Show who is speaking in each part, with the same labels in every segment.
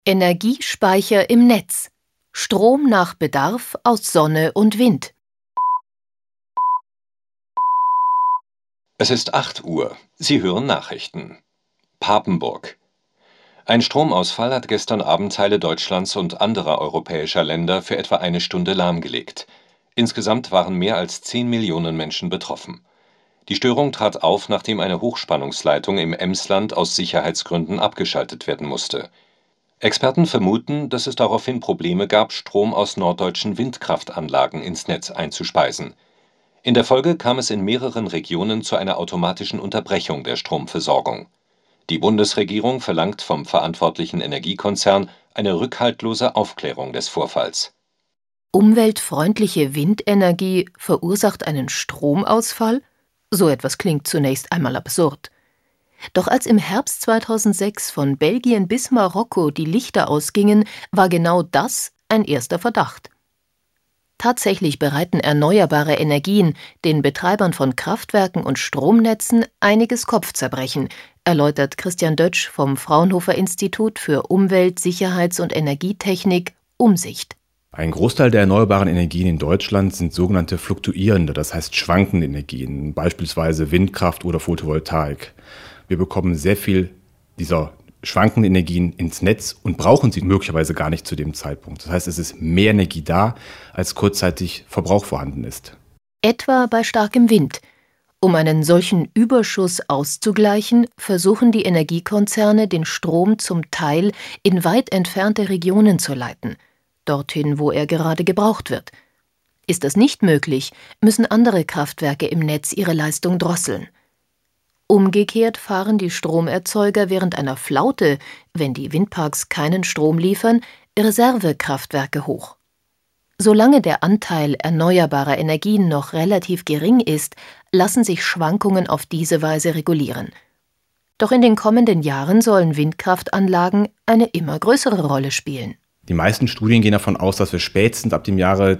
Speaker 1: Energiespeicher im Netz. Strom nach Bedarf aus Sonne und Wind.
Speaker 2: Es ist 8 Uhr. Sie hören Nachrichten. Papenburg. Ein Stromausfall hat gestern Abend Teile Deutschlands und anderer europäischer Länder für etwa eine Stunde lahmgelegt. Insgesamt waren mehr als 10 Millionen Menschen betroffen. Die Störung trat auf, nachdem eine Hochspannungsleitung im Emsland aus Sicherheitsgründen abgeschaltet werden musste. Experten vermuten, dass es daraufhin Probleme gab, Strom aus norddeutschen Windkraftanlagen ins Netz einzuspeisen. In der Folge kam es in mehreren Regionen zu einer automatischen Unterbrechung der Stromversorgung. Die Bundesregierung verlangt vom verantwortlichen Energiekonzern eine rückhaltlose Aufklärung des Vorfalls.
Speaker 1: Umweltfreundliche Windenergie verursacht einen Stromausfall? So etwas klingt zunächst einmal absurd. Doch als im Herbst 2006 von Belgien bis Marokko die Lichter ausgingen, war genau das ein erster Verdacht. Tatsächlich bereiten erneuerbare Energien den Betreibern von Kraftwerken und Stromnetzen einiges Kopfzerbrechen, erläutert Christian Dötsch vom Fraunhofer-Institut für Umwelt-, Sicherheits- und Energietechnik Umsicht.
Speaker 3: Ein Großteil der erneuerbaren Energien in Deutschland sind sogenannte fluktuierende, das heißt schwankende Energien, beispielsweise Windkraft oder Photovoltaik. Wir bekommen sehr viel dieser schwankenden Energien ins Netz und brauchen sie möglicherweise gar nicht zu dem Zeitpunkt. Das heißt, es ist mehr Energie da, als kurzzeitig Verbrauch vorhanden ist.
Speaker 1: Etwa bei starkem Wind. Um einen solchen Überschuss auszugleichen, versuchen die Energiekonzerne, den Strom zum Teil in weit entfernte Regionen zu leiten, dorthin, wo er gerade gebraucht wird. Ist das nicht möglich, müssen andere Kraftwerke im Netz ihre Leistung drosseln. Umgekehrt fahren die Stromerzeuger während einer Flaute, wenn die Windparks keinen Strom liefern, Reservekraftwerke hoch. Solange der Anteil erneuerbarer Energien noch relativ gering ist, lassen sich Schwankungen auf diese Weise regulieren. Doch in den kommenden Jahren sollen Windkraftanlagen eine immer größere Rolle spielen.
Speaker 3: Die meisten Studien gehen davon aus, dass wir spätestens ab dem Jahre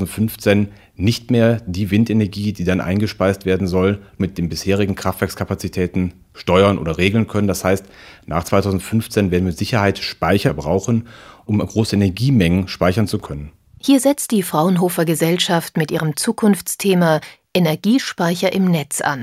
Speaker 3: 2015 nicht mehr die Windenergie, die dann eingespeist werden soll, mit den bisherigen Kraftwerkskapazitäten steuern oder regeln können. Das heißt, nach 2015 werden wir mit Sicherheit Speicher brauchen, um große Energiemengen speichern zu können.
Speaker 1: Hier setzt die Fraunhofer Gesellschaft mit ihrem Zukunftsthema Energiespeicher im Netz an.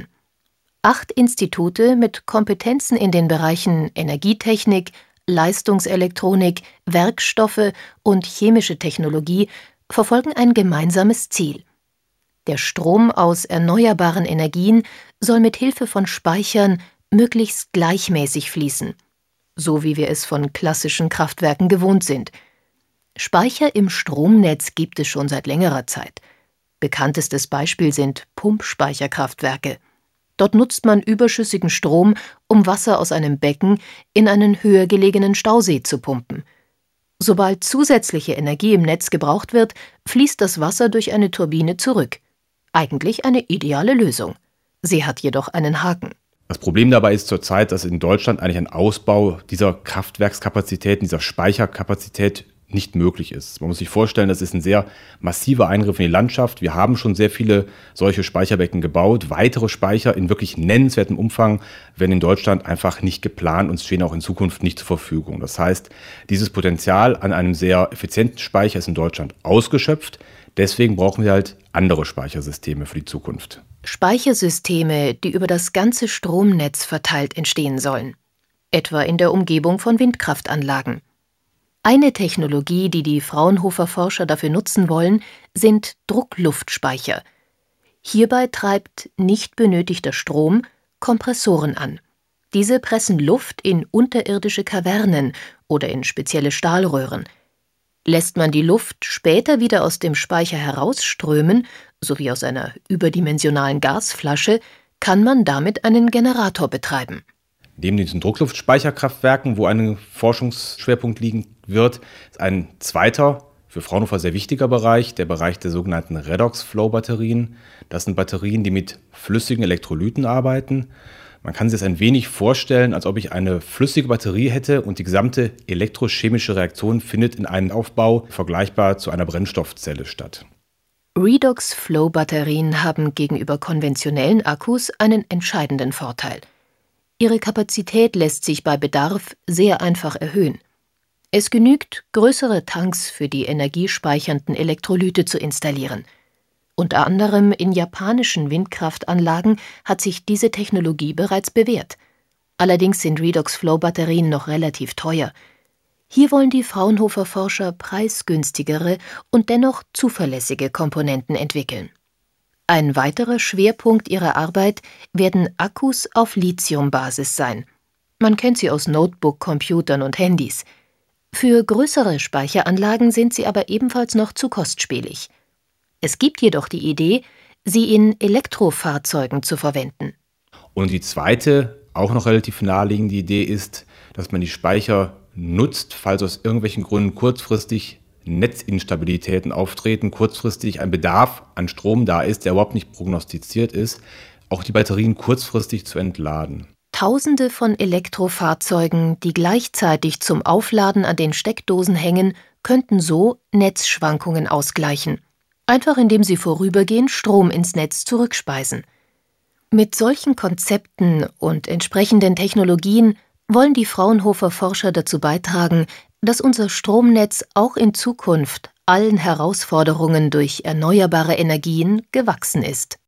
Speaker 1: 8 Institute mit Kompetenzen in den Bereichen Energietechnik, Leistungselektronik, Werkstoffe und chemische Technologie verfolgen ein gemeinsames Ziel. Der Strom aus erneuerbaren Energien soll mit Hilfe von Speichern möglichst gleichmäßig fließen, so wie wir es von klassischen Kraftwerken gewohnt sind. Speicher im Stromnetz gibt es schon seit längerer Zeit. Bekanntestes Beispiel sind Pumpspeicherkraftwerke. Dort nutzt man überschüssigen Strom, um Wasser aus einem Becken in einen höher gelegenen Stausee zu pumpen. Sobald zusätzliche Energie im Netz gebraucht wird, fließt das Wasser durch eine Turbine zurück. Eigentlich eine ideale Lösung. Sie hat jedoch einen Haken.
Speaker 3: Das Problem dabei ist zurzeit, dass in Deutschland eigentlich ein Ausbau dieser Kraftwerkskapazitäten, dieser Speicherkapazität nicht möglich ist. Man muss sich vorstellen, das ist ein sehr massiver Eingriff in die Landschaft. Wir haben schon sehr viele solche Speicherbecken gebaut. Weitere Speicher in wirklich nennenswertem Umfang werden in Deutschland einfach nicht geplant und stehen auch in Zukunft nicht zur Verfügung. Das heißt, dieses Potenzial an einem sehr effizienten Speicher ist in Deutschland ausgeschöpft. Deswegen brauchen wir halt andere Speichersysteme für die Zukunft.
Speaker 1: Speichersysteme, die über das ganze Stromnetz verteilt entstehen sollen. Etwa in der Umgebung von Windkraftanlagen. Eine Technologie, die die Fraunhofer-Forscher dafür nutzen wollen, sind Druckluftspeicher. Hierbei treibt nicht benötigter Strom Kompressoren an. Diese pressen Luft in unterirdische Kavernen oder in spezielle Stahlröhren. Lässt man die Luft später wieder aus dem Speicher herausströmen, sowie aus einer überdimensionalen Gasflasche, kann man damit einen Generator betreiben.
Speaker 3: Neben diesen Druckluftspeicherkraftwerken, wo ein Forschungsschwerpunkt liegen wird, ist ein zweiter, für Fraunhofer sehr wichtiger Bereich, der Bereich der sogenannten Redox-Flow-Batterien. Das sind Batterien, die mit flüssigen Elektrolyten arbeiten. Man kann sich das ein wenig vorstellen, als ob ich eine flüssige Batterie hätte und die gesamte elektrochemische Reaktion findet in einem Aufbau vergleichbar zu einer Brennstoffzelle statt.
Speaker 1: Redox-Flow-Batterien haben gegenüber konventionellen Akkus einen entscheidenden Vorteil. Ihre Kapazität lässt sich bei Bedarf sehr einfach erhöhen. Es genügt, größere Tanks für die energiespeichernden Elektrolyte zu installieren. Unter anderem in japanischen Windkraftanlagen hat sich diese Technologie bereits bewährt. Allerdings sind Redox-Flow-Batterien noch relativ teuer. Hier wollen die Fraunhofer-Forscher preisgünstigere und dennoch zuverlässige Komponenten entwickeln. Ein weiterer Schwerpunkt ihrer Arbeit werden Akkus auf Lithiumbasis sein. Man kennt sie aus Notebook-Computern und Handys. Für größere Speicheranlagen sind sie aber ebenfalls noch zu kostspielig. Es gibt jedoch die Idee, sie in Elektrofahrzeugen zu verwenden.
Speaker 3: Und die zweite, auch noch relativ naheliegende Idee ist, dass man die Speicher nutzt, falls aus irgendwelchen Gründen kurzfristig Netzinstabilitäten auftreten, kurzfristig ein Bedarf an Strom da ist, der überhaupt nicht prognostiziert ist, auch die Batterien kurzfristig zu entladen.
Speaker 1: Tausende von Elektrofahrzeugen, die gleichzeitig zum Aufladen an den Steckdosen hängen, könnten so Netzschwankungen ausgleichen, einfach indem sie vorübergehend Strom ins Netz zurückspeisen. Mit solchen Konzepten und entsprechenden Technologien wollen die Fraunhofer-Forscher dazu beitragen, dass unser Stromnetz auch in Zukunft allen Herausforderungen durch erneuerbare Energien gewachsen ist.